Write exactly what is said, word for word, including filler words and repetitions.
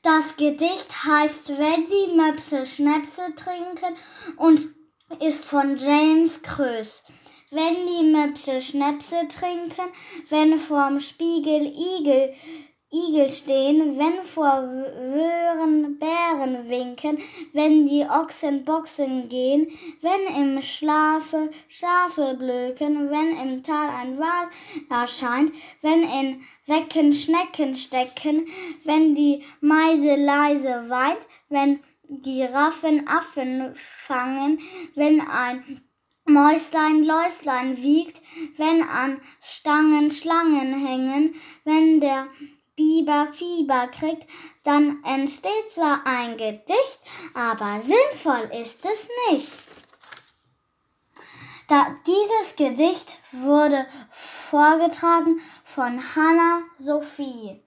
Das Gedicht heißt Wenn die Möpse Schnäpse trinken und ist von James Krös. Wenn die Möpse Schnäpse trinken, wenn vorm Spiegel Igel, Igel stehen, wenn vor Wöhren Bären winken, wenn die Ochsen boxen gehen, wenn im Schlafe Schafe blöken, wenn im Tal ein Wal erscheint, wenn in Wecken Schnecken stecken, wenn die Meise leise weint, wenn Giraffen Affen fangen, wenn ein Mäuslein Läuslein wiegt, wenn an Stangen Schlangen hängen, wenn der Biber Fieber kriegt, dann entsteht zwar ein Gedicht, aber sinnvoll ist es nicht. Da, dieses Gedicht wurde vorgetragen von Hannah Sophie.